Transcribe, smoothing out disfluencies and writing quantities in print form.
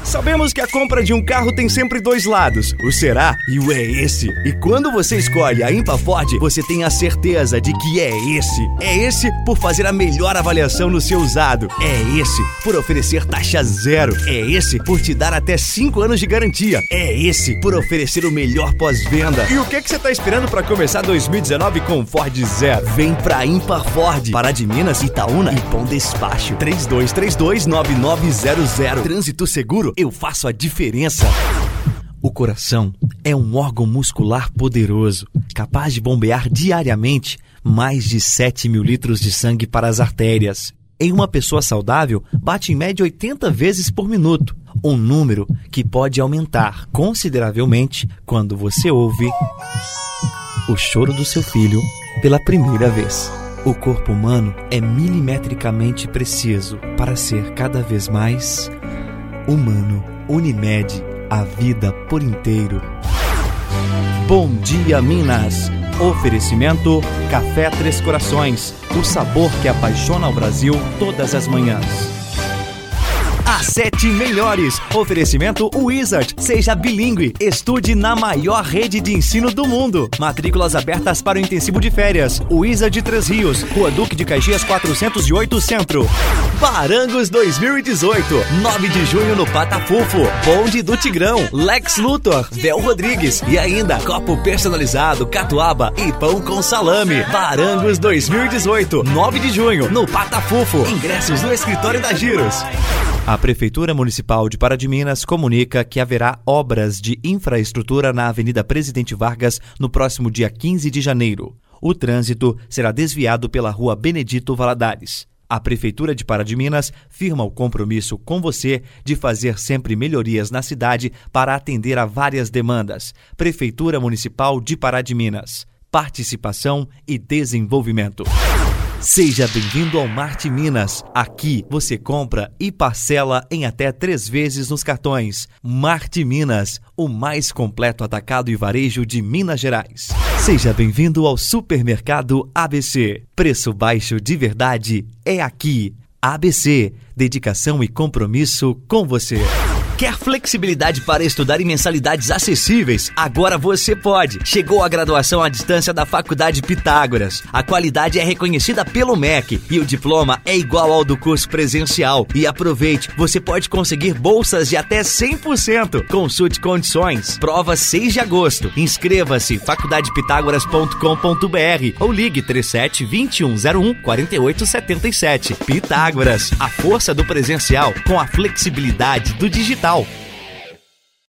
Sabemos que a compra de um carro tem sempre dois lados, o será e o é esse. E quando você escolhe a Ímpar Ford, você tem a certeza de que é esse. É esse por fazer a melhor avaliação no seu usado. É esse por oferecer taxa zero. É esse por te dar até 5 anos de garantia. É esse por oferecer o melhor pós-venda. E o que você tá esperando para começar 2019 com Ford Zero? Vem pra Ímpar Ford. Pará de Minas, Itaúna e Pão Despacho. 3232-9900. Trânsito seguro, eu faço a diferença. O coração é um órgão muscular poderoso, capaz de bombear diariamente mais de 7 mil litros de sangue para as artérias. Em uma pessoa saudável, bate em média 80 vezes por minuto, um número que pode aumentar consideravelmente quando você ouve o choro do seu filho pela primeira vez. O corpo humano é milimetricamente preciso para ser cada vez mais humano. Unimed, a vida por inteiro. Bom dia, Minas! Oferecimento Café Três Corações, o sabor que apaixona o Brasil todas as manhãs. As 7 melhores. Oferecimento Wizard. Seja bilíngue. Estude na maior rede de ensino do mundo. Matrículas abertas para o intensivo de férias. Wizard Três Rios. Rua Duque de Caxias 408 Centro. Barangos 2018. 9 de junho no Patafufo. Bonde do Tigrão. Lex Luthor. Vel Rodrigues. E ainda copo personalizado, catuaba e pão com salame. Barangos 2018. 9 de junho no Patafufo. Ingressos no escritório da Giros. A Prefeitura Municipal de Pará de Minas comunica que haverá obras de infraestrutura na Avenida Presidente Vargas no próximo dia 15 de janeiro. O trânsito será desviado pela Rua Benedito Valadares. A Prefeitura de Pará de Minas firma o compromisso com você de fazer sempre melhorias na cidade para atender a várias demandas. Prefeitura Municipal de Pará de Minas. Participação e desenvolvimento. Seja bem-vindo ao Marte Minas. Aqui você compra e parcela em até 3 vezes nos cartões. Marte Minas, o mais completo atacado e varejo de Minas Gerais. Seja bem-vindo ao Supermercado ABC. Preço baixo de verdade é aqui. ABC, dedicação e compromisso com você. Quer flexibilidade para estudar em mensalidades acessíveis? Agora você pode! Chegou a graduação à distância da Faculdade Pitágoras. A qualidade é reconhecida pelo MEC e o diploma é igual ao do curso presencial. E aproveite, você pode conseguir bolsas de até 100%. Consulte condições. Prova 6 de agosto. Inscreva-se faculdadepitagoras.com.br ou ligue 37 2101 4877. Pitágoras, a força do presencial com a flexibilidade do digital.